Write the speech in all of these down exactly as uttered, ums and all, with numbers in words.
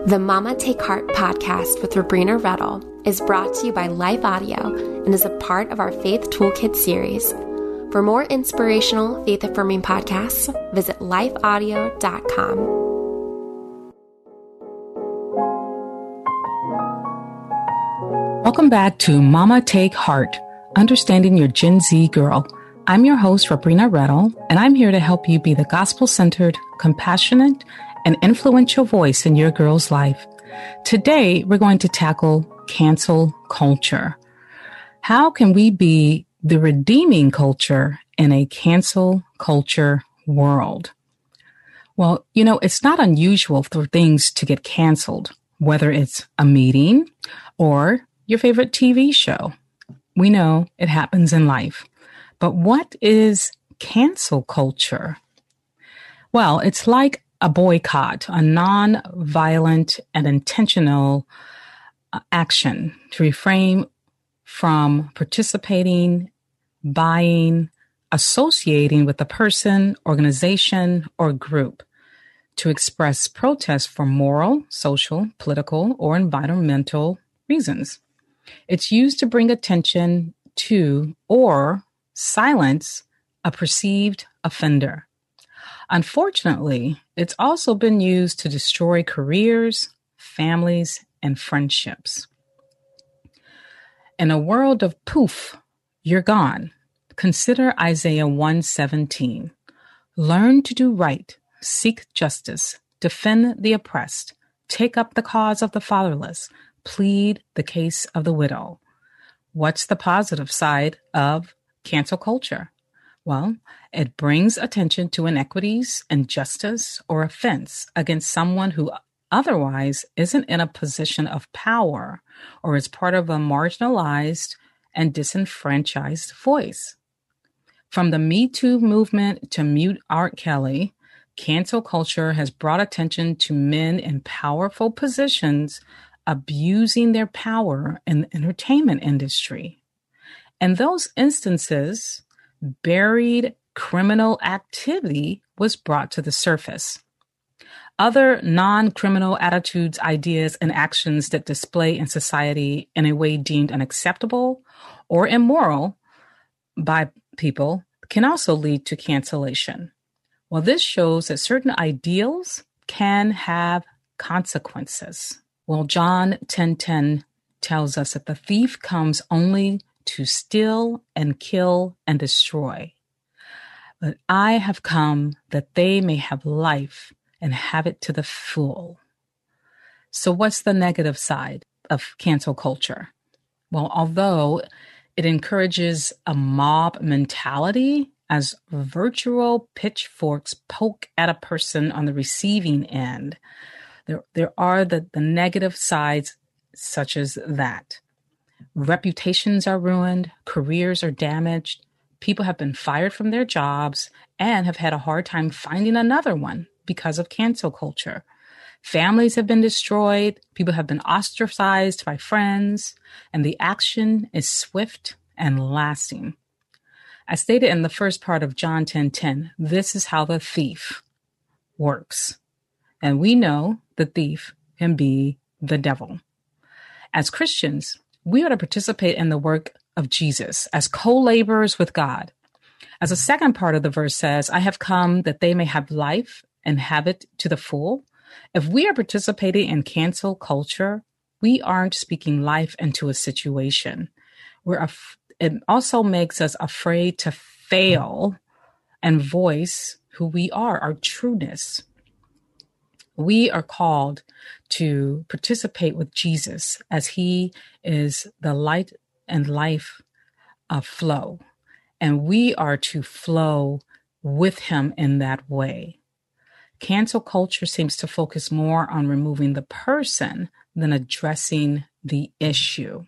The Mama Take Heart podcast with Rabrina Rettle is brought to you by Life Audio and is a part of our Faith Toolkit series. For more inspirational, faith-affirming podcasts, visit life audio dot com. Welcome back to Mama Take Heart, Understanding Your Gen Z Girl. I'm your host, Rabrina Rettle, and I'm here to help you be the gospel-centered, compassionate, and influential voice in your girl's life. Today, we're going to tackle cancel culture. How can we be the redeeming culture in a cancel culture world? Well, you know, it's not unusual for things to get canceled, whether it's a meeting or your favorite T V show. We know it happens in life. But what is cancel culture? Well, it's like a boycott, a non-violent and intentional action to refrain from participating, buying, associating with a person, organization, or group to express protest for moral, social, political, or environmental reasons. It's used to bring attention to or silence a perceived offender. Unfortunately, it's also been used to destroy careers, families, and friendships. In a world of poof, you're gone. Consider Isaiah one seventeen. Learn to do right, seek justice, defend the oppressed, take up the cause of the fatherless, plead the case of the widow. What's the positive side of cancel culture? Well, it brings attention to inequities, injustice, or offense against someone who otherwise isn't in a position of power or is part of a marginalized and disenfranchised voice. From the Me Too movement to Mute R. Kelly, cancel culture has brought attention to men in powerful positions abusing their power in the entertainment industry. In those instances, buried criminal activity was brought to the surface. Other non-criminal attitudes, ideas, and actions that display in society in a way deemed unacceptable or immoral by people can also lead to cancellation. Well, this shows that certain ideals can have consequences. Well, John ten ten tells us that the thief comes only to steal and kill and destroy. But I have come that they may have life and have it to the full. So what's the negative side of cancel culture? Well, although it encourages a mob mentality as virtual pitchforks poke at a person on the receiving end, there, there are the, the negative sides such as that. Reputations are ruined, careers are damaged, people have been fired from their jobs and have had a hard time finding another one because of cancel culture. Families have been destroyed, people have been ostracized by friends, and the action is swift and lasting. As stated in the first part of John ten ten, this is how the thief works. And we know the thief can be the devil. As Christians, we are to participate in the work of Jesus as co-laborers with God. As the second part of the verse says, I have come that they may have life and have it to the full. If we are participating in cancel culture, we aren't speaking life into a situation. We're af- it also makes us afraid to fail and voice who we are, our trueness. We are called to participate with Jesus as he is the light and life of flow. And we are to flow with him in that way. Cancel culture seems to focus more on removing the person than addressing the issue.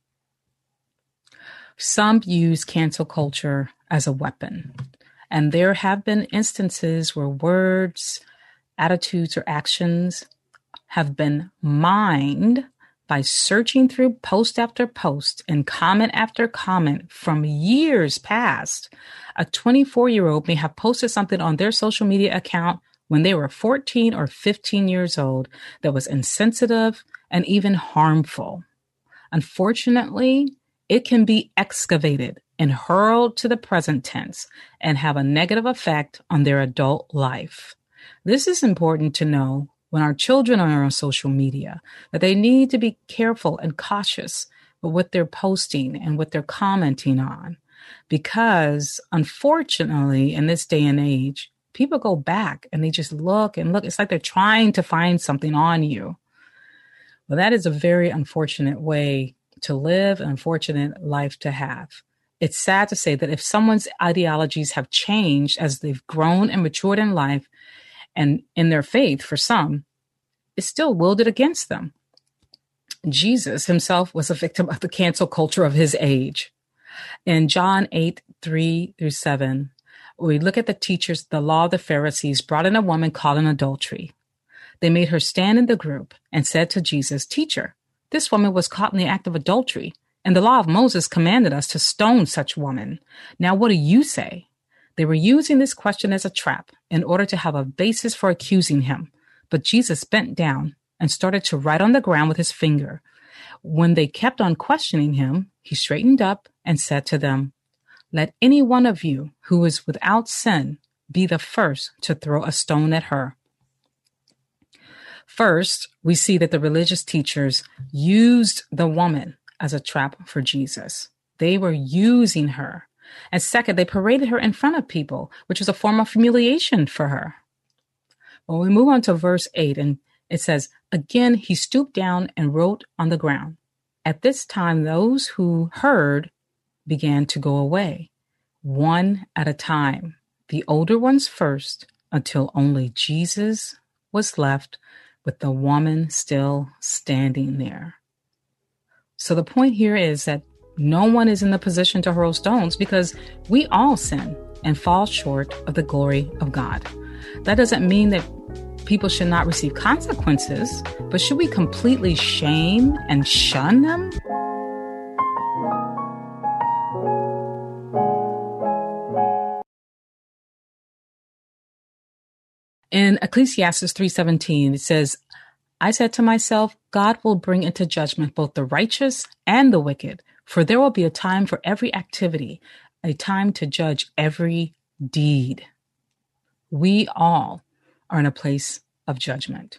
Some use cancel culture as a weapon. And there have been instances where words, attitudes, or actions have been mined by searching through post after post and comment after comment from years past. A twenty-four-year-old may have posted something on their social media account when they were fourteen or fifteen years old that was insensitive and even harmful. Unfortunately, it can be excavated and hurled to the present tense and have a negative effect on their adult life. This is important to know when our children are on social media, that they need to be careful and cautious with what they're posting and what they're commenting on. Because unfortunately, in this day and age, people go back and they just look and look. It's like they're trying to find something on you. Well, that is a very unfortunate way to live, an unfortunate life to have. It's sad to say that if someone's ideologies have changed as they've grown and matured in life and in their faith, for some, it's still wielded against them. Jesus himself was a victim of the cancel culture of his age. In John eight, three through seven, we look at the teachers, the law of the Pharisees brought in a woman caught in adultery. They made her stand in the group and said to Jesus, "Teacher, this woman was caught in the act of adultery, and the law of Moses commanded us to stone such woman. Now, what do you say?" They were using this question as a trap in order to have a basis for accusing him. But Jesus bent down and started to write on the ground with his finger. When they kept on questioning him, he straightened up and said to them, "Let any one of you who is without sin be the first to throw a stone at her." First, we see that the religious teachers used the woman as a trap for Jesus. They were using her. And second, they paraded her in front of people, which was a form of humiliation for her. Well, we move on to verse eight, and it says, "Again, he stooped down and wrote on the ground. At this time, those who heard began to go away, one at a time, the older ones first, until only Jesus was left with the woman still standing there." So the point here is that no one is in the position to hurl stones because we all sin and fall short of the glory of God. That doesn't mean that people should not receive consequences, but should we completely shame and shun them? In Ecclesiastes three seventeen, it says, "I said to myself, God will bring into judgment both the righteous and the wicked, for there will be a time for every activity, a time to judge every deed." We all are in a place of judgment.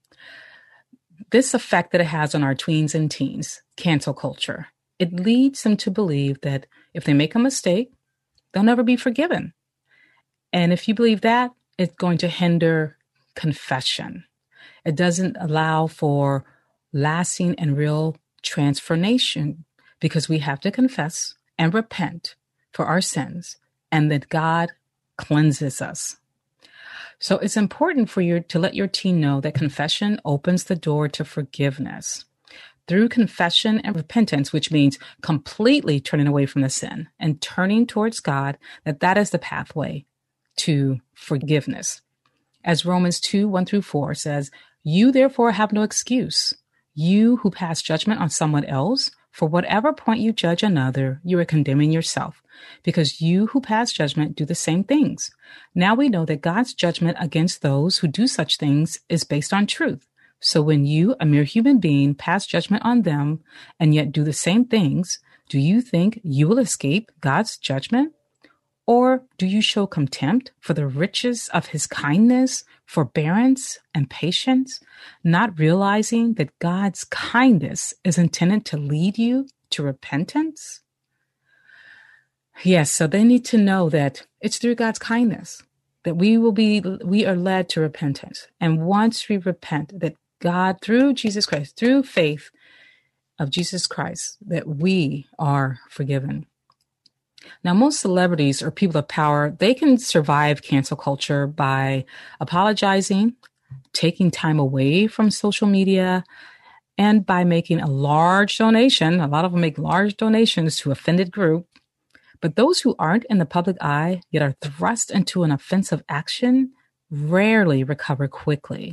This effect that it has on our tweens and teens, cancel culture, it leads them to believe that if they make a mistake, they'll never be forgiven. And if you believe that, it's going to hinder confession. It doesn't allow for lasting and real transformation because we have to confess and repent for our sins and that God cleanses us. So it's important for you to let your teen know that confession opens the door to forgiveness. Through confession and repentance, which means completely turning away from the sin and turning towards God, that that is the pathway to forgiveness. As Romans two, one through four says, "You therefore have no excuse. You who pass judgment on someone else, for whatever point you judge another, you are condemning yourself, because you who pass judgment do the same things. Now we know that God's judgment against those who do such things is based on truth. So when you, a mere human being, pass judgment on them and yet do the same things, do you think you will escape God's judgment? Or do you show contempt for the riches of his kindness, forbearance, and patience, not realizing that God's kindness is intended to lead you to repentance?" Yes, so they need to know that it's through God's kindness that we will be, we are led to repentance. And once we repent, that God, through Jesus Christ, through faith of Jesus Christ, that we are forgiven. Now, most celebrities or people of power, they can survive cancel culture by apologizing, taking time away from social media, and by making a large donation. A lot of them make large donations to offended group. But those who aren't in the public eye, yet are thrust into an offensive action, rarely recover quickly.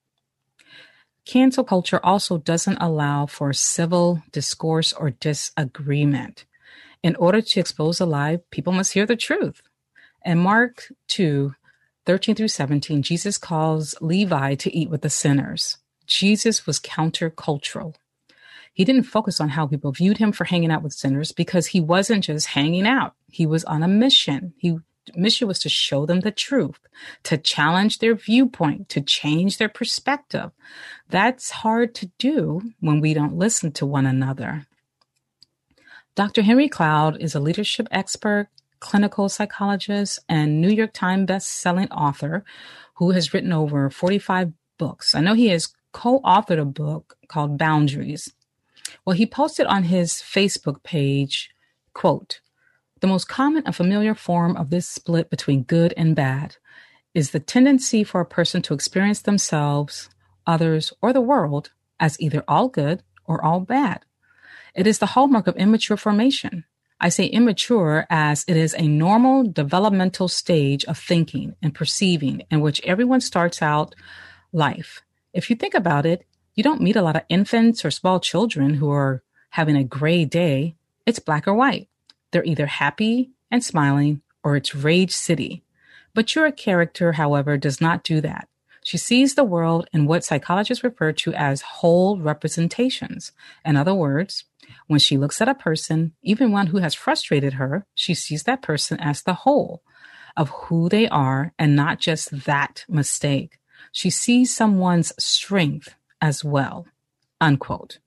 Cancel culture also doesn't allow for civil discourse or disagreement. In order to expose a lie, people must hear the truth. In Mark two, thirteen through seventeen, Jesus calls Levi to eat with the sinners. Jesus was countercultural. He didn't focus on how people viewed him for hanging out with sinners because he wasn't just hanging out. He was on a mission. His mission was to show them the truth, to challenge their viewpoint, to change their perspective. That's hard to do when we don't listen to one another. Doctor Henry Cloud is a leadership expert, clinical psychologist, and New York Times best-selling author who has written over forty-five books. I know he has co-authored a book called Boundaries. Well, he posted on his Facebook page, quote, "The most common and familiar form of this split between good and bad is the tendency for a person to experience themselves, others, or the world as either all good or all bad. It is the hallmark of immature formation. I say immature as it is a normal developmental stage of thinking and perceiving in which everyone starts out life. If you think about it, you don't meet a lot of infants or small children who are having a gray day. It's black or white. They're either happy and smiling or it's rage city. But your character, however, does not do that. She sees the world in what psychologists refer to as whole representations. In other words, when she looks at a person, even one who has frustrated her, she sees that person as the whole of who they are and not just that mistake. She sees someone's strength as well," unquote.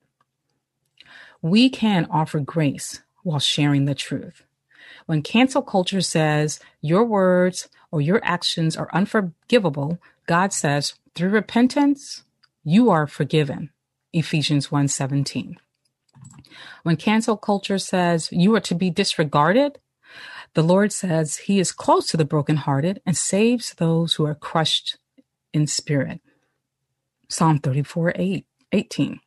We can offer grace while sharing the truth. When cancel culture says your words or your actions are unforgivable, God says, through repentance, you are forgiven. Ephesians one seventeen. When cancel culture says you are to be disregarded, the Lord says he is close to the brokenhearted and saves those who are crushed in spirit. Psalm thirty-four, eight, eighteen.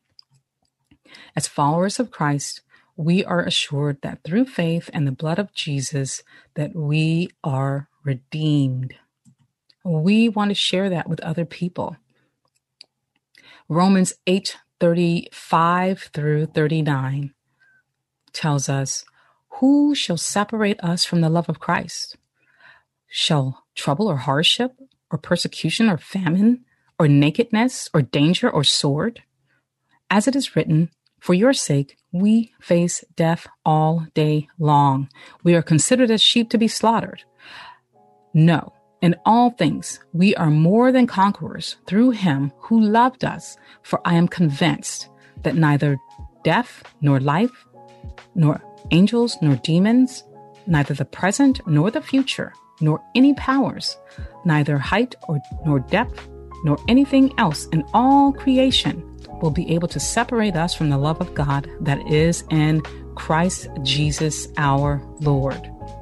As followers of Christ, we are assured that through faith and the blood of Jesus that we are redeemed. We want to share that with other people. Romans eight, thirty-five through thirty-nine tells us, "Who shall separate us from the love of Christ? Shall trouble or hardship or persecution or famine or nakedness or danger or sword? As it is written, for your sake, we face death all day long. We are considered as sheep to be slaughtered. No, in all things, we are more than conquerors through him who loved us. For I am convinced that neither death nor life, nor angels nor demons, neither the present nor the future, nor any powers, neither height or nor depth, nor anything else in all creation will be able to separate us from the love of God that is in Christ Jesus our Lord."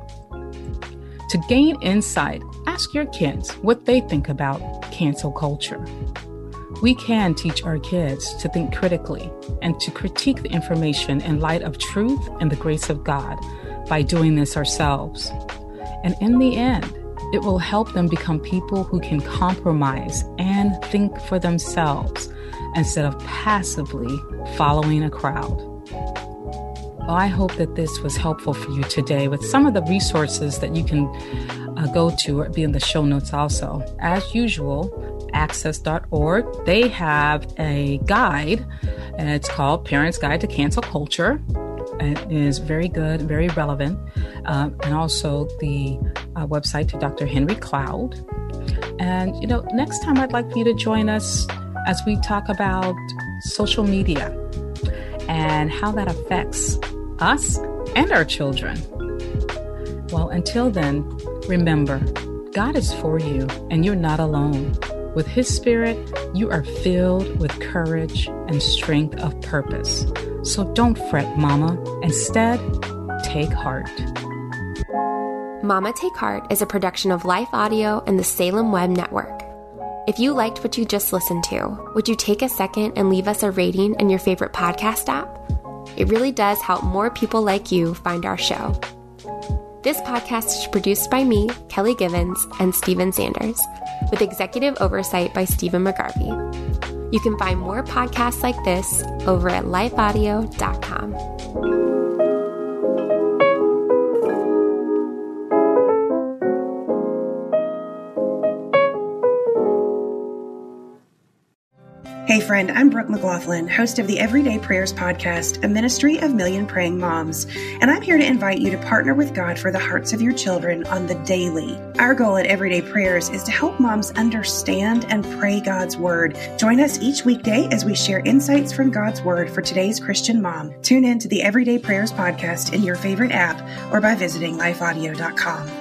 To gain insight, ask your kids what they think about cancel culture. We can teach our kids to think critically and to critique the information in light of truth and the grace of God by doing this ourselves. And in the end, it will help them become people who can compromise and think for themselves instead of passively following a crowd. Well, I hope that this was helpful for you today with some of the resources that you can uh, go to or be in the show notes also. As usual, access dot org, they have a guide, and it's called Parents Guide to Cancel Culture. It is very good, very relevant. Uh, and also the uh, website to Doctor Henry Cloud. And, you know, next time I'd like for you to join us as we talk about social media and how that affects us and our children. Well, until then, remember, God is for you and you're not alone. With his spirit, you are filled with courage and strength of purpose. So don't fret, Mama. Instead, take heart. Mama Take Heart is a production of Life Audio and the Salem Web Network. If you liked what you just listened to, would you take a second and leave us a rating in your favorite podcast app? It really does help more people like you find our show. This podcast is produced by me, Kelly Givens, and Stephen Sanders, with executive oversight by Stephen McGarvey. You can find more podcasts like this over at life audio dot com. Hey friend, I'm Brooke McLaughlin, host of the Everyday Prayers podcast, a ministry of million praying moms, and I'm here to invite you to partner with God for the hearts of your children on the daily. Our goal at Everyday Prayers is to help moms understand and pray God's Word. Join us each weekday as we share insights from God's Word for today's Christian mom. Tune in to the Everyday Prayers podcast in your favorite app or by visiting life audio dot com.